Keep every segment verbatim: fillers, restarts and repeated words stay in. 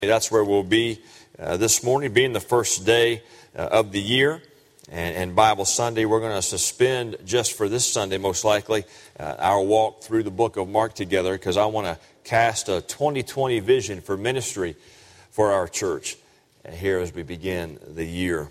That's where we'll be uh, this morning, being the first day uh, of the year. And, and Bible Sunday, we're going to suspend just for this Sunday, most likely, uh, our walk through the book of Mark together, because I want to cast a twenty twenty vision for ministry for our church uh, here as we begin the year.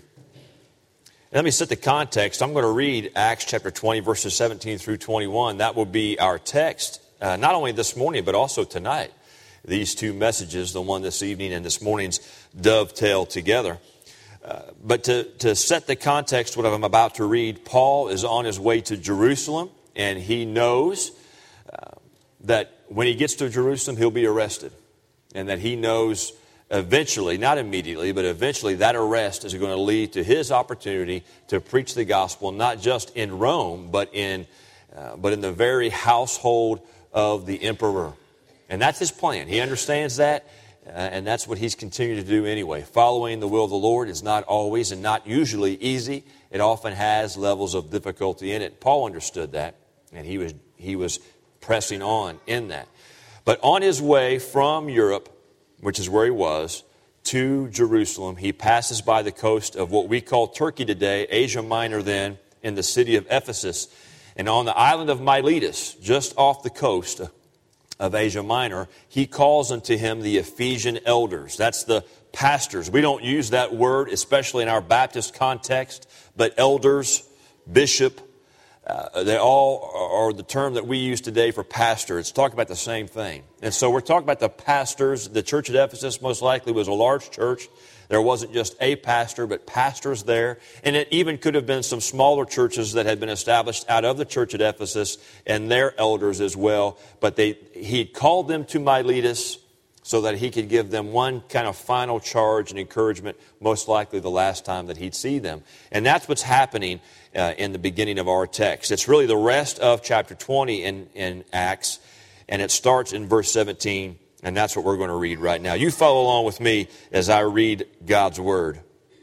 Let me set the context. I'm going to read Acts chapter twenty, verses seventeen through twenty-one. That will be our text, uh, not only this morning, but also tonight. These two messages, the one this evening and this morning's, dovetail together. Uh, but to, to set the context, what I'm about to read, Paul is on his way to Jerusalem, and he knows uh, that when he gets to Jerusalem, he'll be arrested. And that he knows eventually, not immediately, but eventually that arrest is going to lead to his opportunity to preach the gospel, not just in Rome, but in, uh, but in the very household of the emperor. And that's his plan. He understands that, uh, and that's what he's continuing to do anyway. Following the will of the Lord is not always and not usually easy. It often has levels of difficulty in it. Paul understood that, and he was he was pressing on in that. But on his way from Europe, which is where he was, to Jerusalem, he passes by the coast of what we call Turkey today, Asia Minor then, in the city of Ephesus. And on the island of Miletus, just off the coast of Asia Minor, he calls unto him the Ephesian elders. That's the pastors. We don't use that word, especially in our Baptist context, but elders, bishop, uh, they all are the term that we use today for pastor. It's talking about the same thing. And so we're talking about the pastors. The church at Ephesus most likely was a large church. There wasn't just a pastor, but pastors there. And it even could have been some smaller churches that had been established out of the church at Ephesus and their elders as well. But they, he called them to Miletus so that he could give them one kind of final charge and encouragement, most likely the last time that he'd see them. And that's what's happening uh, in the beginning of our text. It's really the rest of chapter twenty in, in Acts, and it starts in verse seventeen. And that's what we're going to read right now. You follow along with me as I read God's Word.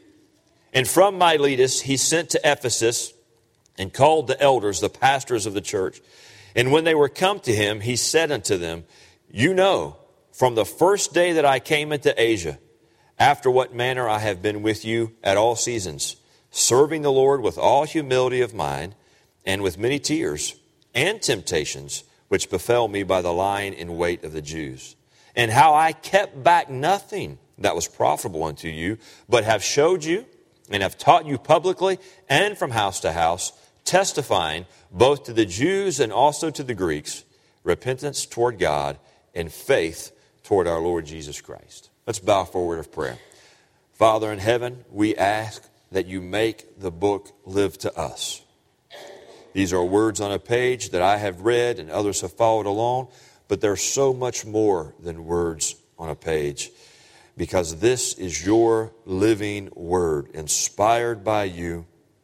And from Miletus he sent to Ephesus and called the elders, the pastors of the church. And when they were come to him, he said unto them, You know, from the first day that I came into Asia, after what manner I have been with you at all seasons, serving the Lord with all humility of mind, and with many tears and temptations, which befell me by the lying in wait of the Jews. And how I kept back nothing that was profitable unto you, but have showed you and have taught you publicly and from house to house, testifying both to the Jews and also to the Greeks, repentance toward God and faith toward our Lord Jesus Christ. Let's bow for a word of prayer. Father in heaven, we ask that you make the book live to us. These are words on a page that I have read and others have followed along. But there's so much more than words on a page, because this is your living word, inspired by you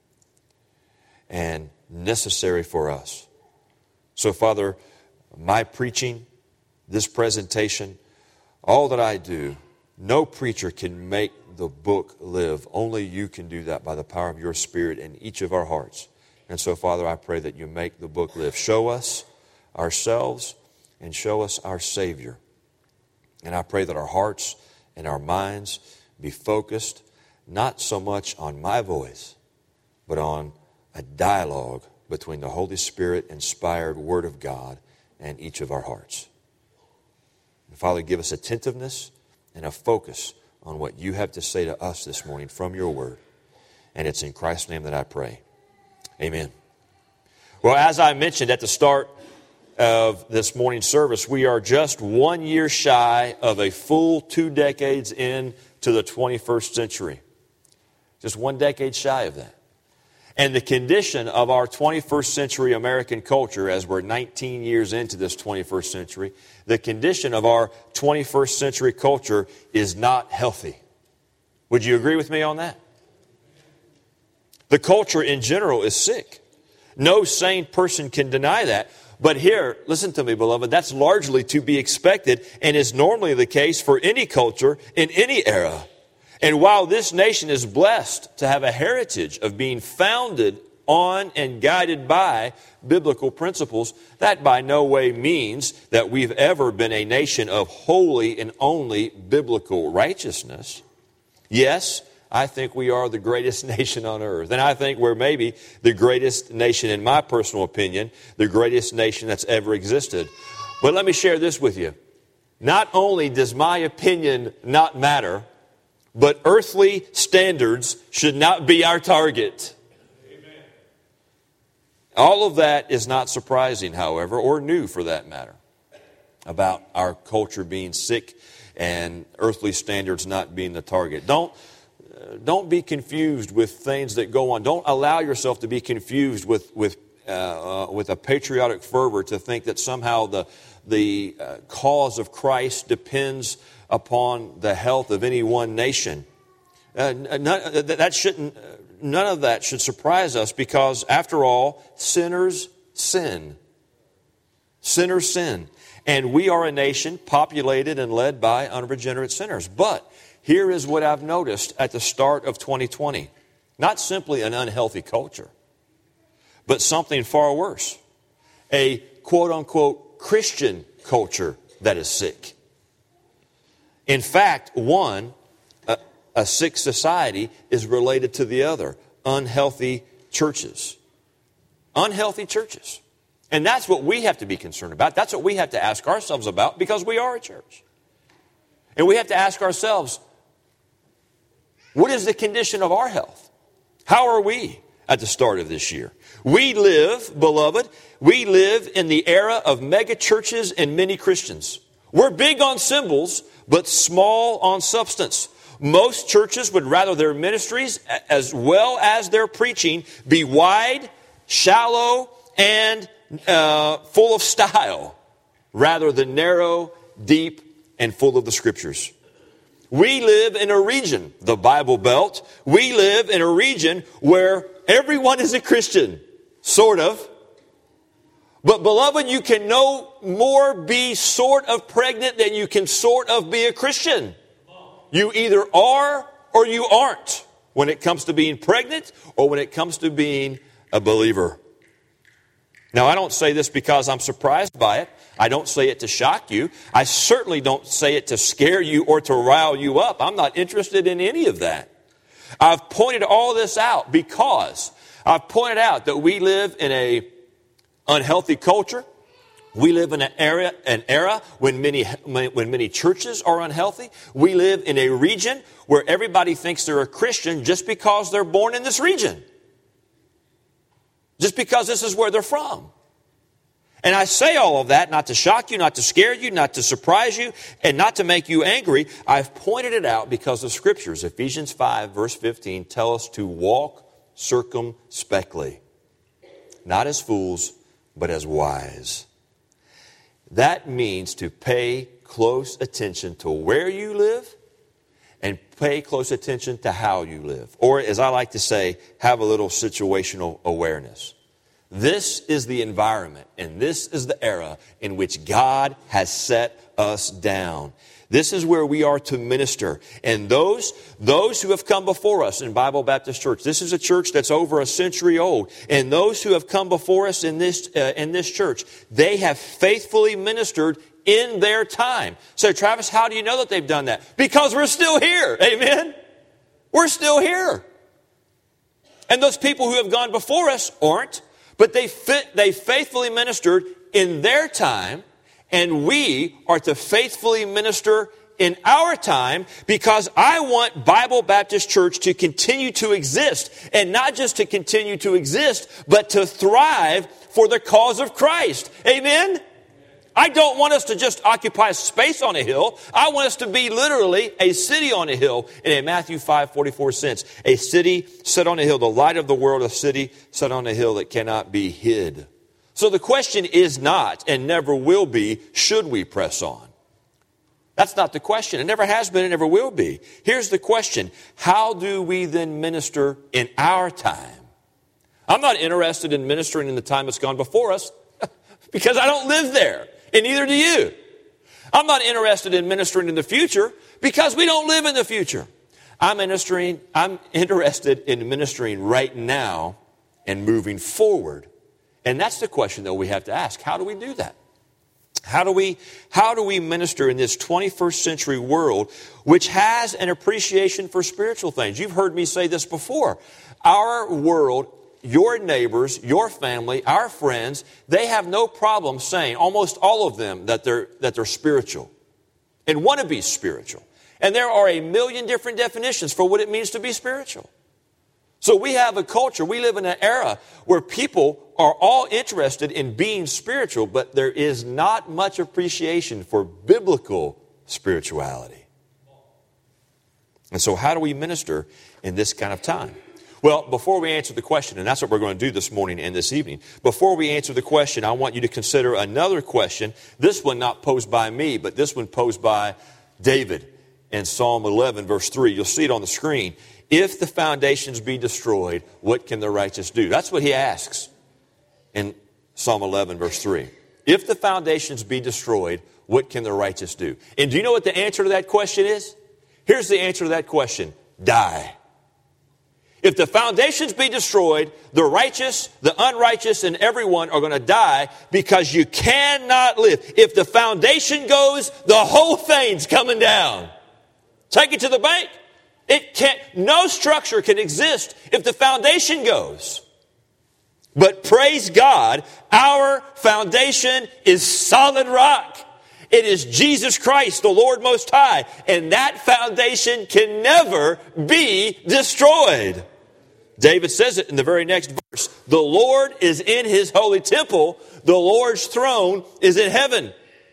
and necessary for us. So, Father, my preaching, this presentation, all that I do, no preacher can make the book live. Only you can do that by the power of your Spirit in each of our hearts. And so, Father, I pray that you make the book live. Show us ourselves and show us our Savior. And I pray that our hearts and our minds be focused not so much on my voice, but on a dialogue between the Holy Spirit-inspired Word of God and each of our hearts. And Father, give us attentiveness and a focus on what you have to say to us this morning from your Word. And it's in Christ's name that I pray. Amen. Well, as I mentioned at the start of this morning's service, we are just one year shy of a full two decades into the twenty-first century. Just one decade shy of that. And the condition of our twenty-first century American culture, as we're nineteen years into this twenty-first century, the condition of our twenty-first century culture is not healthy. Would you agree with me on that? The culture in general is sick. No sane person can deny that. But here, listen to me, beloved, that's largely to be expected and is normally the case for any culture in any era. And while this nation is blessed to have a heritage of being founded on and guided by biblical principles, that by no way means that we've ever been a nation of wholly and only biblical righteousness. Yes, I think we are the greatest nation on earth. And I think we're maybe the greatest nation, in my personal opinion, the greatest nation that's ever existed. But let me share this with you. Not only does my opinion not matter, but earthly standards should not be our target. Amen. All of that is not surprising, however, or new for that matter, about our culture being sick and earthly standards not being the target. Don't Don't be confused with things that go on. Don't allow yourself to be confused with with uh, uh, with a patriotic fervor to think that somehow the the uh, cause of Christ depends upon the health of any one nation. Uh, none, that shouldn't. None of that should surprise us, because after all, sinners sin. Sinners sin, and we are a nation populated and led by unregenerate sinners. But here is what I've noticed at the start of twenty twenty. Not simply an unhealthy culture, but something far worse. A quote-unquote Christian culture that is sick. In fact, one, a, a sick society is related to the other. Unhealthy churches. Unhealthy churches. And that's what we have to be concerned about. That's what we have to ask ourselves about, because we are a church. And we have to ask ourselves, what is the condition of our health? How are we at the start of this year? We live, beloved, we live in the era of mega churches and many Christians. We're big on symbols, but small on substance. Most churches would rather their ministries, as well as their preaching, be wide, shallow, and uh, full of style, rather than narrow, deep, and full of the Scriptures. We live in a region, the Bible Belt. We live in a region where everyone is a Christian, sort of. But beloved, you can no more be sort of pregnant than you can sort of be a Christian. You either are or you aren't when it comes to being pregnant or when it comes to being a believer. Now, I don't say this because I'm surprised by it. I don't say it to shock you. I certainly don't say it to scare you or to rile you up. I'm not interested in any of that. I've pointed all this out because I've pointed out that we live in a unhealthy culture. We live in an era, an era when many, when many churches are unhealthy. We live in a region where everybody thinks they're a Christian just because they're born in this region. Just because this is where they're from. And I say all of that not to shock you, not to scare you, not to surprise you, and not to make you angry. I've pointed it out because the Scriptures, Ephesians five, verse fifteen, tell us to walk circumspectly. Not as fools, but as wise. That means to pay close attention to where you live and pay close attention to how you live. Or, as I like to say, have a little situational awareness. This is the environment and this is the era in which God has set us down. This is where we are to minister. And those, those who have come before us in Bible Baptist Church, this is a church that's over a century old. And those who have come before us in this, uh, in this church, they have faithfully ministered in their time. So, Travis, how do you know that they've done that? Because we're still here. Amen? We're still here. And those people who have gone before us aren't, but they fit, they faithfully ministered in their time. And we are to faithfully minister in our time, because I want Bible Baptist Church to continue to exist. And not just to continue to exist, but to thrive for the cause of Christ. Amen? I don't want us to just occupy space on a hill. I want us to be literally a city on a hill. And in Matthew five forty-four says, a city set on a hill, the light of the world, a city set on a hill that cannot be hid. So the question is not, and never will be, should we press on? That's not the question. It never has been and never will be. Here's the question. How do we then minister in our time? I'm not interested in ministering in the time that's gone before us because I don't live there, and neither do you. I'm not interested in ministering in the future because we don't live in the future. I'm ministering, I'm interested in ministering right now and moving forward. And that's the question that we have to ask. How do we do that? How do we, how do we minister in this twenty-first century world which has an appreciation for spiritual things? You've heard me say this before. Our world, your neighbors, your family, our friends, they have no problem saying, almost all of them, that they're, that they're spiritual and want to be spiritual. And there are a million different definitions for what it means to be spiritual. So we have a culture, we live in an era where people are all interested in being spiritual, but there is not much appreciation for biblical spirituality. And so how do we minister in this kind of time? Well, before we answer the question, and that's what we're going to do this morning and this evening, before we answer the question, I want you to consider another question, this one not posed by me, but this one posed by David in Psalm eleven, verse three. You'll see it on the screen. If the foundations be destroyed, what can the righteous do? That's what he asks in Psalm eleven, verse three. If the foundations be destroyed, what can the righteous do? And do you know what the answer to that question is? Here's the answer to that question. Die. If the foundations be destroyed, the righteous, the unrighteous, and everyone are going to die because you cannot live. If the foundation goes, the whole thing's coming down. Take it to the bank. It can't, no structure can exist if the foundation goes. But praise God, our foundation is solid rock. It is Jesus Christ, the Lord Most High. And that foundation can never be destroyed. David says it in the very next verse. The Lord is in his holy temple. The Lord's throne is in heaven.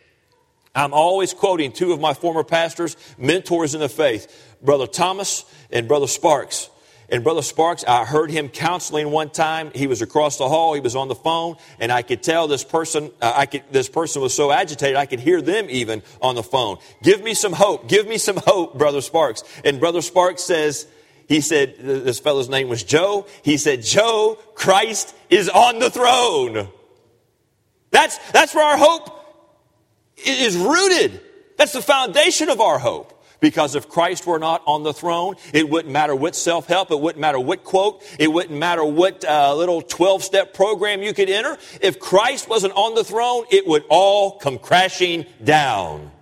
I'm always quoting two of my former pastors, mentors in the faith, Brother Thomas and Brother Sparks. And Brother Sparks, I heard him counseling one time. He was across the hall. He was on the phone, and I could tell this person. Uh, I could. This person was so agitated. I could hear them even on the phone. Give me some hope. Give me some hope, Brother Sparks. And Brother Sparks says, he said, this fellow's name was Joe. He said, Joe, Christ is on the throne. That's that's where our hope is rooted. That's the foundation of our hope. Because if Christ were not on the throne, it wouldn't matter what self-help, it wouldn't matter what quote, it wouldn't matter what uh, little twelve-step program you could enter. If Christ wasn't on the throne, it would all come crashing down.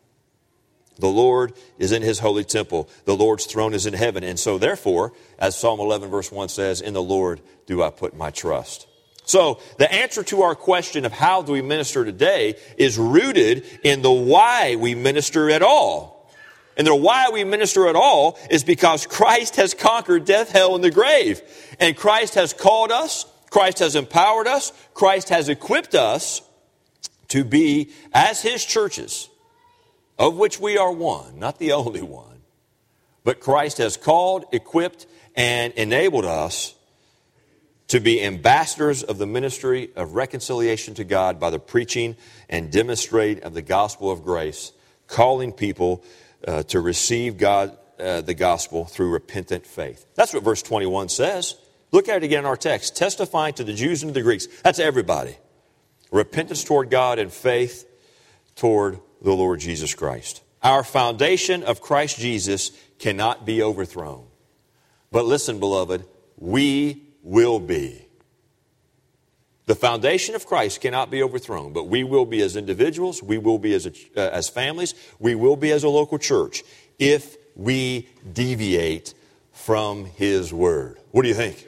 The Lord is in his holy temple. The Lord's throne is in heaven. And so therefore, as Psalm eleven verse one says, in the Lord do I put my trust. So the answer to our question of how do we minister today is rooted in the why we minister at all. And the why we minister at all is because Christ has conquered death, hell, and the grave. And Christ has called us, Christ has empowered us, Christ has equipped us to be, as his churches, of which we are one, not the only one. But Christ has called, equipped, and enabled us to be ambassadors of the ministry of reconciliation to God by the preaching and demonstrate of the gospel of grace, calling people Uh, to receive God, uh, the gospel through repentant faith. That's what verse twenty-one says. Look at it again in our text. Testifying to the Jews and to the Greeks. That's everybody. Repentance toward God and faith toward the Lord Jesus Christ. Our foundation of Christ Jesus cannot be overthrown. But listen, beloved, we will be. The foundation of Christ cannot be overthrown, but we will be as individuals, we will be as, a, uh, as families, we will be as a local church if we deviate from his word. What do you think?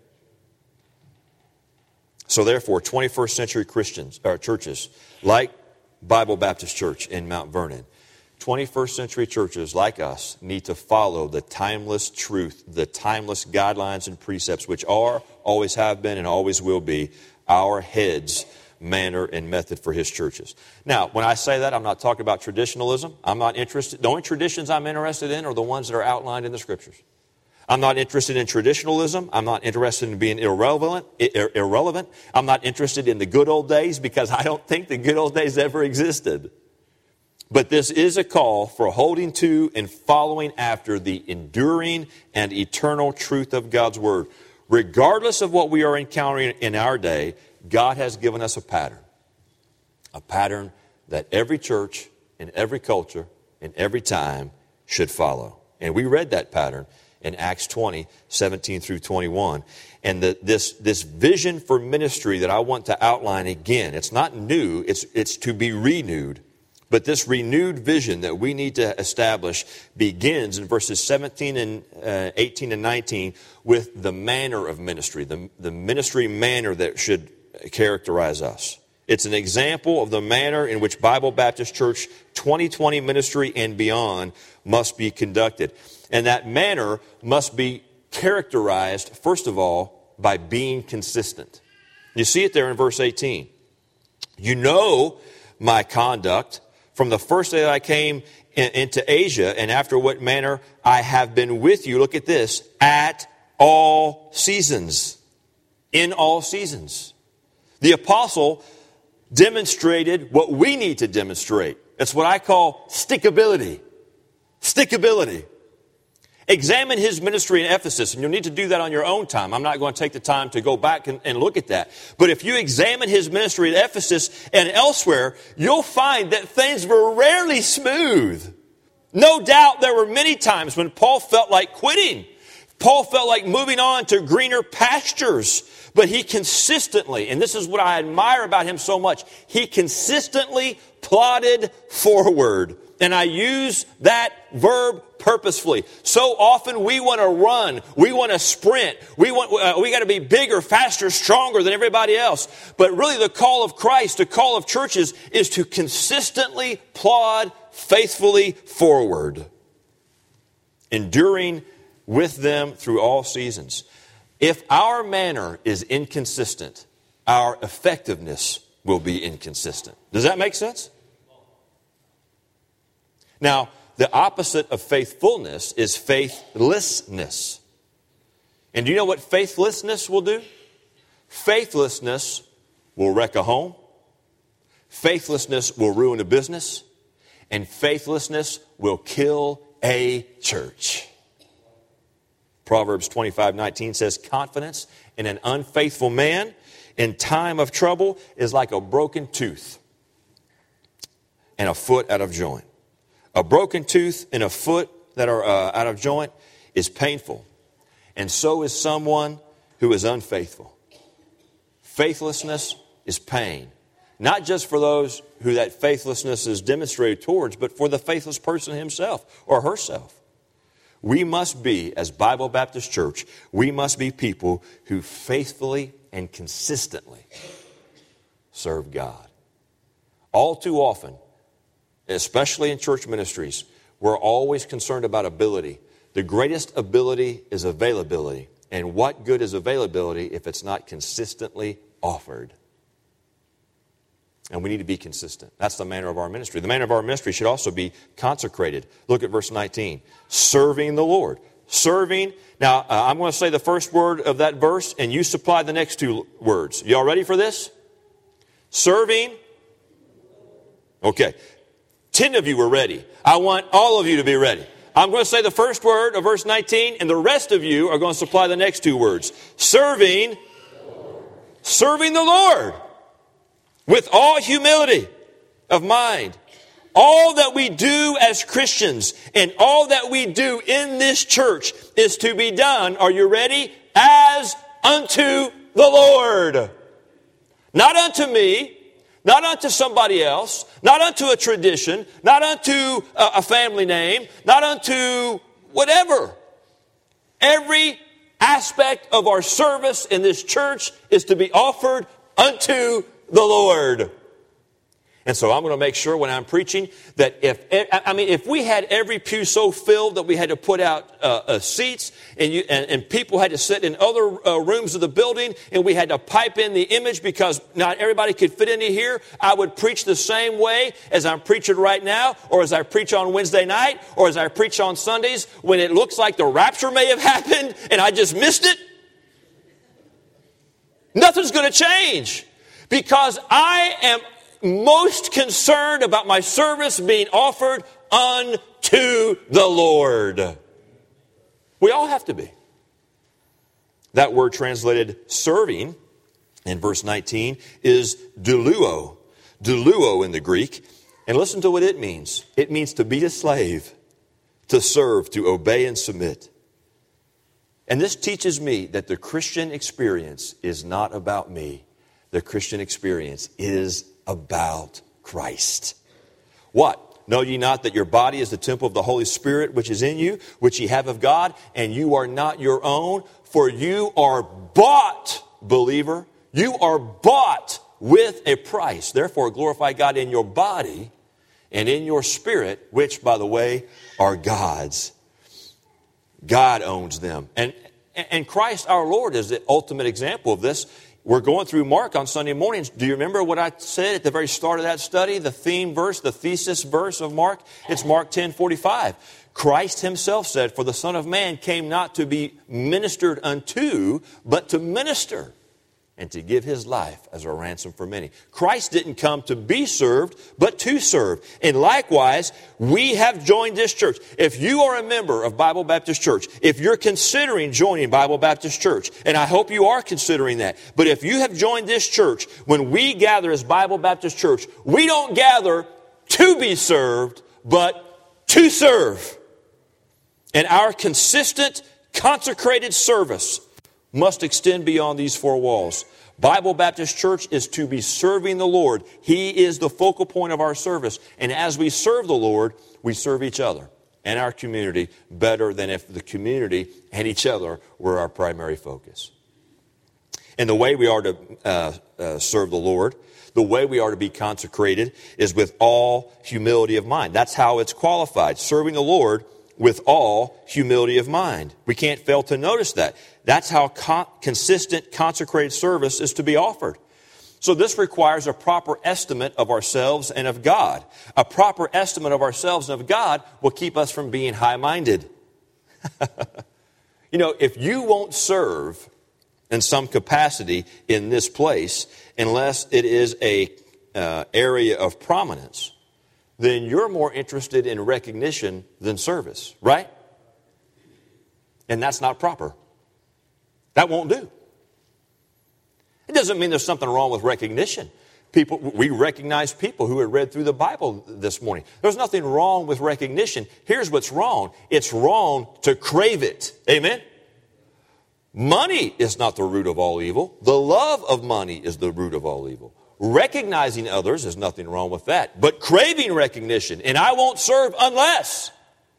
So therefore, twenty-first century Christians, or churches, like Bible Baptist Church in Mount Vernon, twenty-first century churches like us need to follow the timeless truth, the timeless guidelines and precepts, which are, always have been, and always will be our head's manner and method for his churches. Now, when I say that, I'm not talking about traditionalism. I'm not interested. The only traditions I'm interested in are the ones that are outlined in the Scriptures. I'm not interested in traditionalism. I'm not interested in being irrelevant. Ir- irrelevant. I'm not interested in the good old days because I don't think the good old days ever existed. But this is a call for holding to and following after the enduring and eternal truth of God's Word. Regardless of what we are encountering in our day, God has given us a pattern. A pattern that every church, in every culture, in every time should follow. And we read that pattern in Acts twenty, seventeen through twenty-one. And the, this, this vision for ministry that I want to outline again, it's not new, it's, it's to be renewed. But this renewed vision that we need to establish begins in verses seventeen and uh, eighteen and nineteen with the manner of ministry, the, the ministry manner that should characterize us. It's an example of the manner in which Bible Baptist Church twenty twenty ministry and beyond must be conducted. And that manner must be characterized, first of all, by being consistent. You see it there in verse eighteen. You know my conduct from the first day that I came in, into Asia, and after what manner I have been with you, look at this, at all seasons. In all seasons. The apostle demonstrated what we need to demonstrate. It's what I call stickability. Stickability. Examine his ministry in Ephesus, and you'll need to do that on your own time. I'm not going to take the time to go back and, and look at that. But if you examine his ministry at Ephesus and elsewhere, you'll find that things were rarely smooth. No doubt there were many times when Paul felt like quitting. Paul felt like moving on to greener pastures. But he consistently, and this is what I admire about him so much, he consistently plodded forward. And I use that verb purposefully. So often we want to run, we want to sprint, we want uh, we got to be bigger, faster, stronger than everybody else. But really the call of Christ, the call of churches is to consistently plod faithfully forward, enduring with them through all seasons. If our manner is inconsistent, our effectiveness will be inconsistent. Does that make sense? Now, the opposite of faithfulness is faithlessness. And do you know what faithlessness will do? Faithlessness will wreck a home. Faithlessness will ruin a business. And faithlessness will kill a church. Proverbs twenty-five nineteen says, confidence in an unfaithful man in time of trouble is like a broken tooth and a foot out of joint. A broken tooth and a foot that are uh, out of joint is painful. And so is someone who is unfaithful. Faithlessness is pain. Not just for those who that faithlessness is demonstrated towards, but for the faithless person himself or herself. We must be, as Bible Baptist Church, we must be people who faithfully and consistently serve God. All too often, especially in church ministries, we're always concerned about ability. The greatest ability is availability. And what good is availability if it's not consistently offered? And we need to be consistent. That's the manner of our ministry. The manner of our ministry should also be consecrated. Look at verse nineteen. Serving the Lord. Serving. Now, uh, I'm going to say the first word of that verse, and you supply the next two words. Y'all ready for this? Serving. Okay. Ten of you were ready. I want all of you to be ready. I'm going to say the first word of verse nineteen, and the rest of you are going to supply the next two words. Serving. Serving the Lord. With all humility of mind. All that we do as Christians and all that we do in this church is to be done, are you ready? As unto the Lord. Not unto me, not unto somebody else, not unto a tradition, not unto a family name, not unto whatever. Every aspect of our service in this church is to be offered unto the Lord. And so I'm going to make sure when I'm preaching that if, I mean, if we had every pew so filled that we had to put out uh, uh, seats and, you, and, and people had to sit in other uh, rooms of the building and we had to pipe in the image because not everybody could fit into here, I would preach the same way as I'm preaching right now, or as I preach on Wednesday night, or as I preach on Sundays when it looks like the rapture may have happened and I just missed it. Nothing's going to change. Because I am most concerned about my service being offered unto the Lord. We all have to be. That word translated serving in verse nineteen is doulo. Doulo in the Greek. And listen to what it means. It means to be a slave, to serve, to obey and submit. And this teaches me that the Christian experience is not about me. The Christian experience is about Christ. What? Know ye not that your body is the temple of the Holy Spirit which is in you, which ye have of God, and you are not your own, for you are bought, believer. You are bought with a price. Therefore glorify God in your body and in your spirit, which, by the way, are God's. God owns them. And, and Christ our Lord is the ultimate example of this. We're going through Mark on Sunday mornings. Do you remember what I said at the very start of that study? The theme verse, the thesis verse of Mark? It's Mark ten forty-five. Christ himself said, for the Son of Man came not to be ministered unto, but to minister, and to give his life as a ransom for many. Christ didn't come to be served, but to serve. And likewise, we have joined this church. If you are a member of Bible Baptist Church, if you're considering joining Bible Baptist Church, and I hope you are considering that, but if you have joined this church, when we gather as Bible Baptist Church, we don't gather to be served, but to serve. And our consistent, consecrated service must extend beyond these four walls. Bible Baptist Church is to be serving the Lord. He is the focal point of our service. And as we serve the Lord, we serve each other and our community better than if the community and each other were our primary focus. And the way we are to uh, uh, serve the Lord, the way we are to be consecrated, is with all humility of mind. That's how it's qualified, serving the Lord with all humility of mind. We can't fail to notice that. That's how con- consistent, consecrated service is to be offered. So this requires a proper estimate of ourselves and of God. A proper estimate of ourselves and of God will keep us from being high-minded. You know, if you won't serve in some capacity in this place, unless it is a uh, area of prominence, then you're more interested in recognition than service, right? And that's not proper. That won't do. It doesn't mean there's something wrong with recognition. People, we recognize people who had read through the Bible this morning. There's nothing wrong with recognition. Here's what's wrong. It's wrong to crave it. Amen? Money is not the root of all evil. The love of money is the root of all evil. Recognizing others, there's nothing wrong with that. But craving recognition, and I won't serve unless,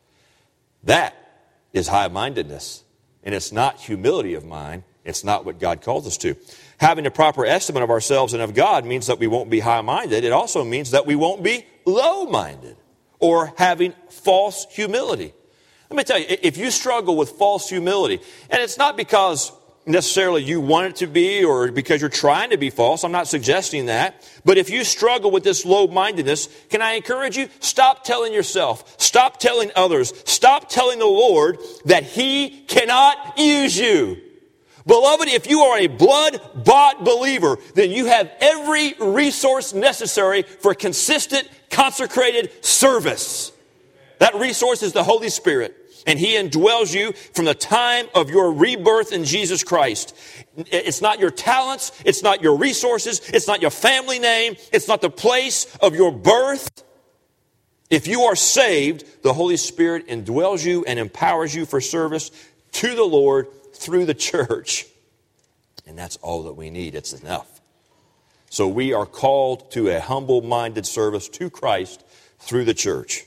that is high-mindedness. And it's not humility of mind. It's not what God calls us to. Having a proper estimate of ourselves and of God means that we won't be high-minded. It also means that we won't be low-minded or having false humility. Let me tell you, if you struggle with false humility, and it's not because necessarily you want it to be or because you're trying to be false. I'm not suggesting that. But if you struggle with this low-mindedness, can I encourage you? Stop telling yourself. Stop telling others. Stop telling the Lord that He cannot use you. Beloved, if you are a blood-bought believer, then you have every resource necessary for consistent, consecrated service. That resource is the Holy Spirit. And He indwells you from the time of your rebirth in Jesus Christ. It's not your talents. It's not your resources. It's not your family name. It's not the place of your birth. If you are saved, the Holy Spirit indwells you and empowers you for service to the Lord through the church. And that's all that we need. It's enough. So we are called to a humble-minded service to Christ through the church.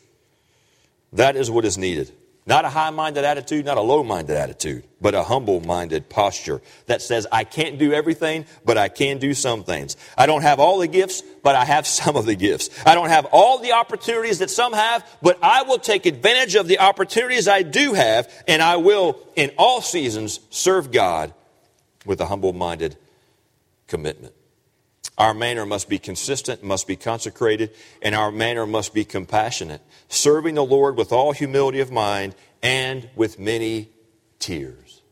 That is what is needed. Not a high-minded attitude, not a low-minded attitude, but a humble-minded posture that says, I can't do everything, but I can do some things. I don't have all the gifts, but I have some of the gifts. I don't have all the opportunities that some have, but I will take advantage of the opportunities I do have, and I will, in all seasons, serve God with a humble-minded commitment. Our manner must be consistent, must be consecrated, and our manner must be compassionate, serving the Lord with all humility of mind and with many tears.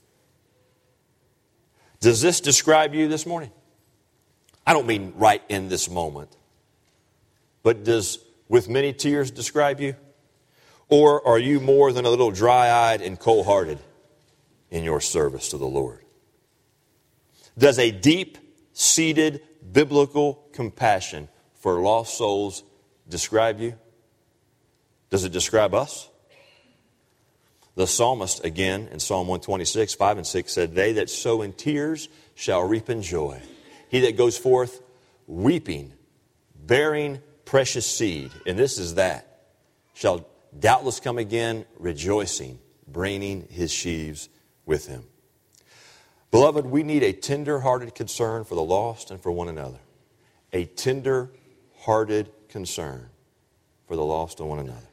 Does this describe you this morning? I don't mean right in this moment, but does with many tears describe you? Or are you more than a little dry-eyed and cold-hearted in your service to the Lord? Does a deep-seated biblical compassion for lost souls describe you? Does it describe us? The psalmist, again, in Psalm one twenty-six, five and six, said, they that sow in tears shall reap in joy. He that goes forth weeping, bearing precious seed, and this is that, shall doubtless come again rejoicing, bringing his sheaves with him. Beloved, we need a tender-hearted concern for the lost and for one another. A tender-hearted concern for the lost and one another.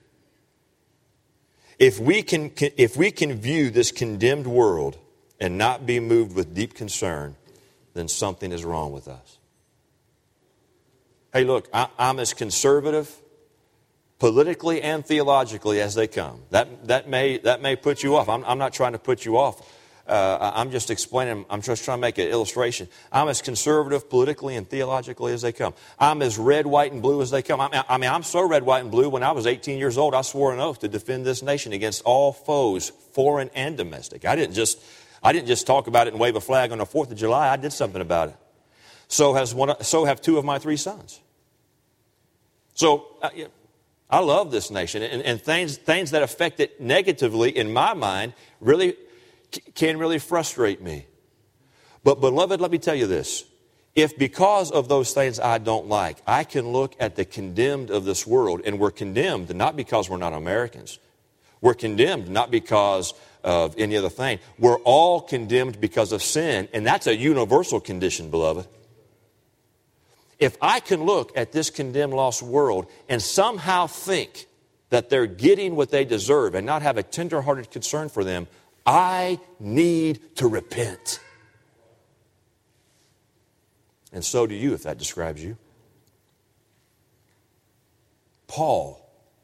If we can, if we can view this condemned world and not be moved with deep concern, then something is wrong with us. Hey, look, I, I'm as conservative politically and theologically as they come. That, that, may, that may put you off. I'm, I'm not trying to put you off. Uh, I'm just explaining, I'm just trying to make an illustration. I'm as conservative politically and theologically as they come. I'm as red, white, and blue as they come. I mean, I mean, I'm so red, white, and blue, when I was eighteen years old, I swore an oath to defend this nation against all foes, foreign and domestic. I didn't just, I didn't just talk about it and wave a flag on the fourth of July. I did something about it. So has one, so have two of my three sons. So uh, I love this nation, and, and things, things that affect it negatively, in my mind, really can really frustrate me. But beloved, let me tell you this. If because of those things I don't like, I can look at the condemned of this world, and we're condemned not because we're not Americans. We're condemned not because of any other thing. We're all condemned because of sin, and that's a universal condition, beloved. If I can look at this condemned, lost world and somehow think that they're getting what they deserve and not have a tender-hearted concern for them, I need to repent. And so do you, if that describes you. Paul,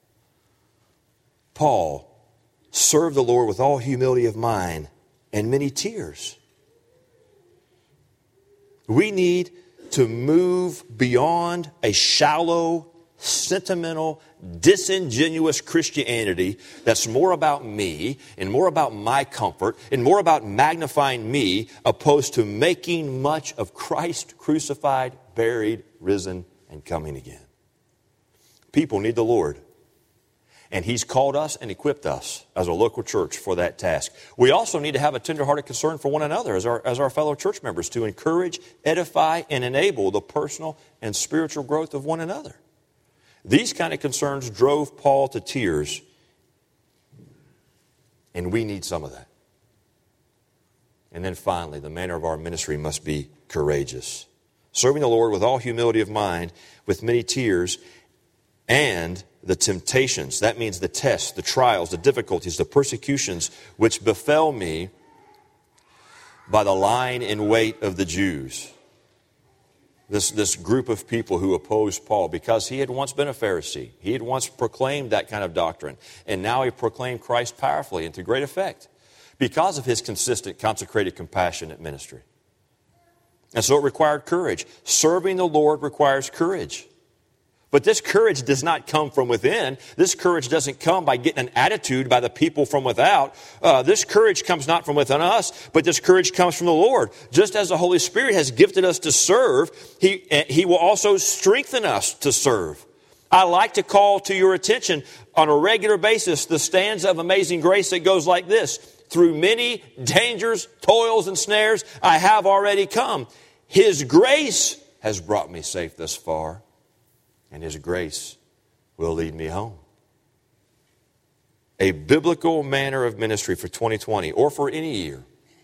Paul served the Lord with all humility of mind and many tears. We need to move beyond a shallow, sentimental, disingenuous Christianity that's more about me and more about my comfort and more about magnifying me, opposed to making much of Christ crucified, buried, risen, and coming again. People need the Lord. And He's called us and equipped us as a local church for that task. We also need to have a tender-hearted concern for one another as our, as our fellow church members, to encourage, edify, and enable the personal and spiritual growth of one another. These kind of concerns drove Paul to tears, and we need some of that. And then finally, the manner of our ministry must be courageous. Serving the Lord with all humility of mind, with many tears, and the temptations, that means the tests, the trials, the difficulties, the persecutions which befell me by the lying in wait of the Jews. This, this group of people who opposed Paul, because he had once been a Pharisee. He had once proclaimed that kind of doctrine. And now he proclaimed Christ powerfully and to great effect because of his consistent, consecrated, compassionate ministry. And so it required courage. Serving the Lord requires courage. But this courage does not come from within. This courage doesn't come by getting an attitude by the people from without. Uh, this courage comes not from within us, but this courage comes from the Lord. Just as the Holy Spirit has gifted us to serve, He, he will also strengthen us to serve. I like to call to your attention on a regular basis the stanza of Amazing Grace that goes like this: through many dangers, toils, and snares, I have already come. His grace has brought me safe thus far, and His grace will lead me home. A biblical manner of ministry for twenty twenty, or for any year,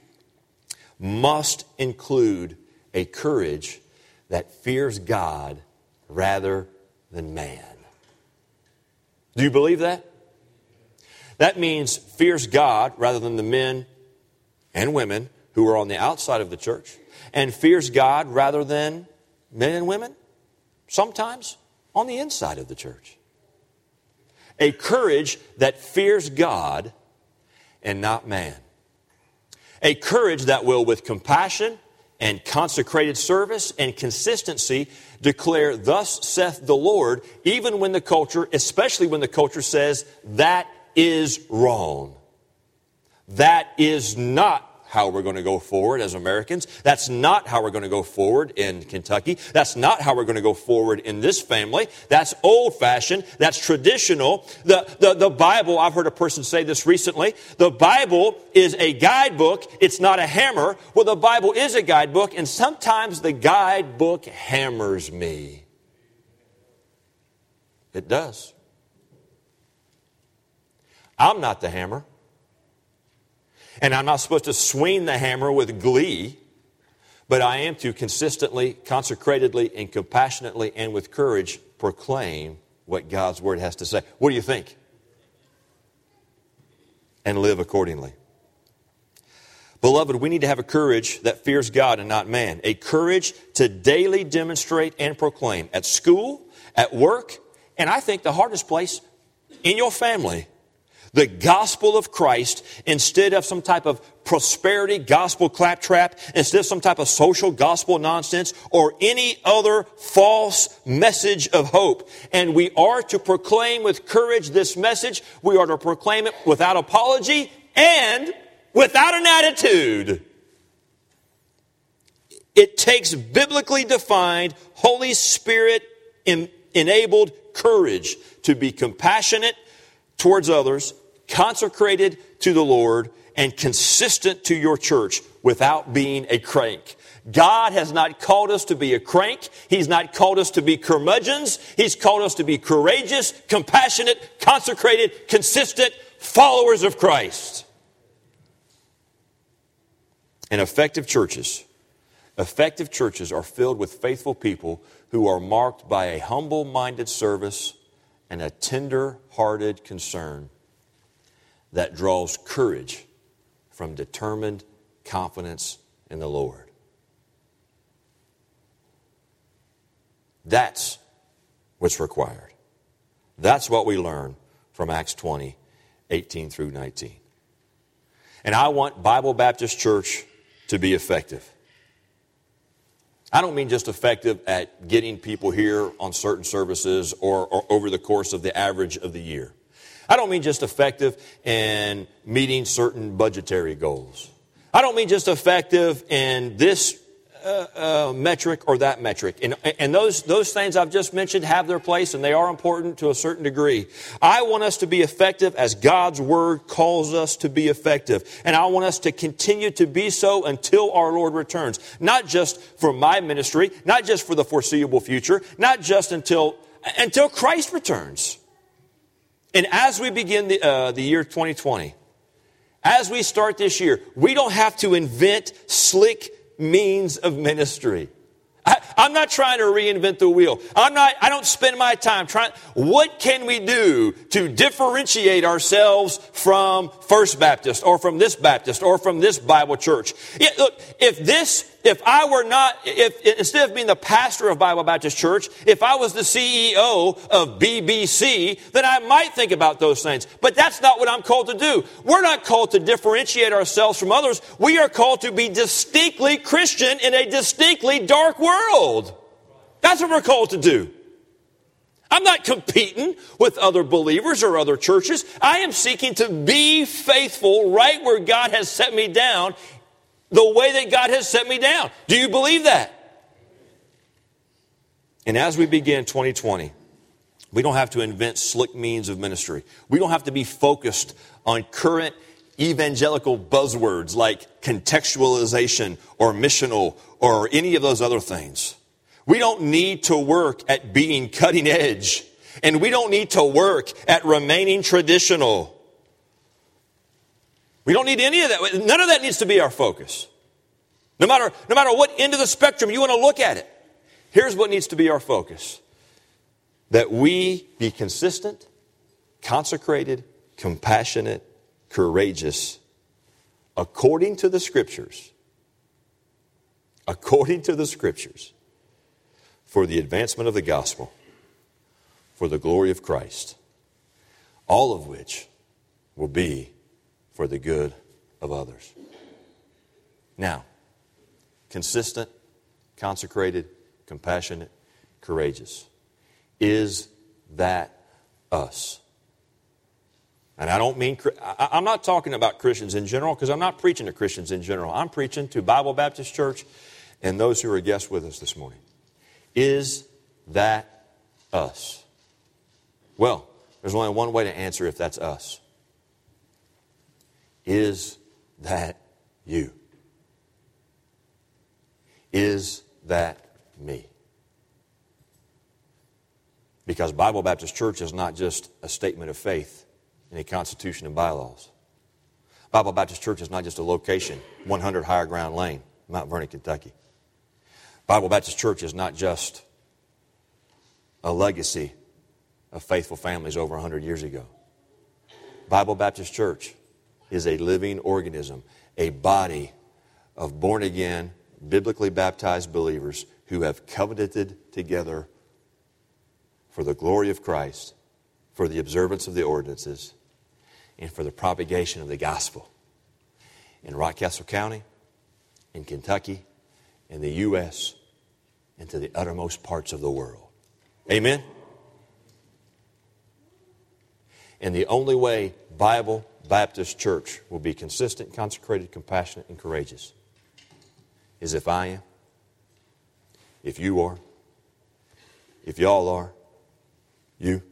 must include a courage that fears God rather than man. Do you believe that? That means fears God rather than the men and women who are on the outside of the church, and fears God rather than men and women, sometimes on the inside of the church. A courage that fears God and not man. A courage that will, with compassion and consecrated service and consistency, declare, "Thus saith the Lord," even when the culture, especially when the culture says, that is wrong. That is not how we're going to go forward as Americans. That's not how we're going to go forward in Kentucky. That's not how we're going to go forward in this family. That's old-fashioned. That's traditional. The, the, the Bible, I've heard a person say this recently, the Bible is a guidebook. It's not a hammer. Well, the Bible is a guidebook, and sometimes the guidebook hammers me. It does. I'm not the hammer. And I'm not supposed to swing the hammer with glee, but I am to consistently, consecratedly, and compassionately, and with courage proclaim what God's Word has to say. What do you think? And live accordingly. Beloved, we need to have a courage that fears God and not man. A courage to daily demonstrate and proclaim at school, at work, and I think the hardest place, in your family, the gospel of Christ instead of some type of prosperity gospel claptrap, instead of some type of social gospel nonsense or any other false message of hope. And we are to proclaim with courage this message. We are to proclaim it without apology and without an attitude. It takes biblically defined, Holy Spirit enabled courage to be compassionate towards others, consecrated to the Lord, and consistent to your church without being a crank. God has not called us to be a crank. He's not called us to be curmudgeons. He's called us to be courageous, compassionate, consecrated, consistent followers of Christ. And effective churches, effective churches are filled with faithful people who are marked by a humble-minded service and a tender-hearted concern that draws courage from determined confidence in the Lord. That's what's required. That's what we learn from Acts twenty, eighteen through nineteen. And I want Bible Baptist Church to be effective. I don't mean just effective at getting people here on certain services or, or over the course of the average of the year. I don't mean just effective in meeting certain budgetary goals. I don't mean just effective in this uh, uh, metric or that metric. And, and those, those things I've just mentioned have their place, and they are important to a certain degree. I want us to be effective as God's Word calls us to be effective. And I want us to continue to be so until our Lord returns. Not just for my ministry, not just for the foreseeable future, not just until, until Christ returns. And as we begin the, uh, the year twenty twenty, as we start this year, we don't have to invent slick means of ministry. I, I'm not trying to reinvent the wheel. I'm not, I don't spend my time trying, what can we do to differentiate ourselves from First Baptist or from this Baptist or from this Bible church? Yeah, look, if this, if I were not, if instead of being the pastor of Bible Baptist Church, if I was the C E O of B B C, then I might think about those things. But that's not what I'm called to do. We're not called to differentiate ourselves from others. We are called to be distinctly Christian in a distinctly dark world. That's what we're called to do. I'm not competing with other believers or other churches. I am seeking to be faithful right where God has set me down, the way that God has set me down. Do you believe that? And as we begin twenty twenty, we don't have to invent slick means of ministry. We don't have to be focused on current evangelical buzzwords like contextualization or missional or any of those other things. We don't need to work at being cutting edge, and we don't need to work at remaining traditional. We don't need any of that. None of that needs to be our focus. No matter, no matter what end of the spectrum you want to look at it. Here's what needs to be our focus. That we be consistent, consecrated, compassionate, courageous, according to the Scriptures. According to the Scriptures. For the advancement of the gospel. For the glory of Christ. All of which will be for the good of others. Now, consistent, consecrated, compassionate, courageous. Is that us? And I don't mean, I, I'm not talking about Christians in general, because I'm not preaching to Christians in general. I'm preaching to Bible Baptist Church and those who are guests with us this morning. Is that us? Well, there's only one way to answer if that's us. Is that you? Is that me? Because Bible Baptist Church is not just a statement of faith in a constitution and bylaws. Bible Baptist Church is not just a location, one hundred Higher Ground Lane, Mount Vernon, Kentucky. Bible Baptist Church is not just a legacy of faithful families over one hundred years ago. Bible Baptist Church is a living organism, a body of born-again, biblically baptized believers who have covenanted together for the glory of Christ, for the observance of the ordinances, and for the propagation of the gospel in Rockcastle County, in Kentucky, in the U S, and to the uttermost parts of the world. Amen? And the only way Bible Baptist Church will be consistent, consecrated, compassionate, and courageous is if I am, if you are, if y'all are, you.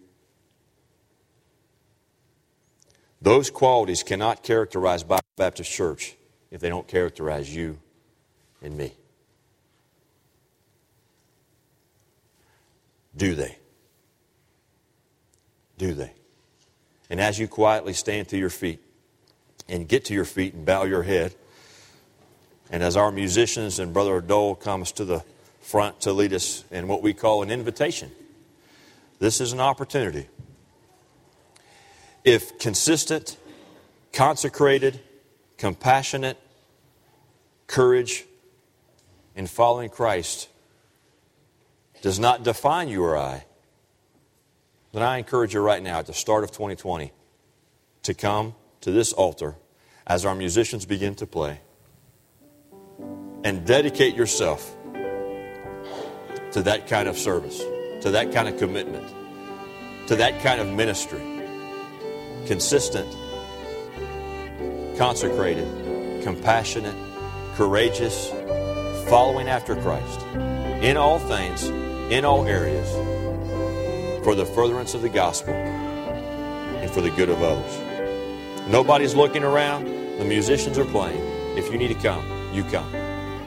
Those qualities cannot characterize Bible Baptist Church if they don't characterize you and me. Do they? Do they? And as you quietly stand to your feet and get to your feet and bow your head, and as our musicians and Brother Dole comes to the front to lead us in what we call an invitation, this is an opportunity. If consistent, consecrated, compassionate, courage in following Christ does not define you or I, then I encourage you right now at the start of twenty twenty to come to this altar as our musicians begin to play and dedicate yourself to that kind of service, to that kind of commitment, to that kind of ministry. Consistent, consecrated, compassionate, courageous, following after Christ in all things, in all areas, for the furtherance of the gospel and for the good of others. Nobody's looking around. The musicians are playing. If you need to come, you come.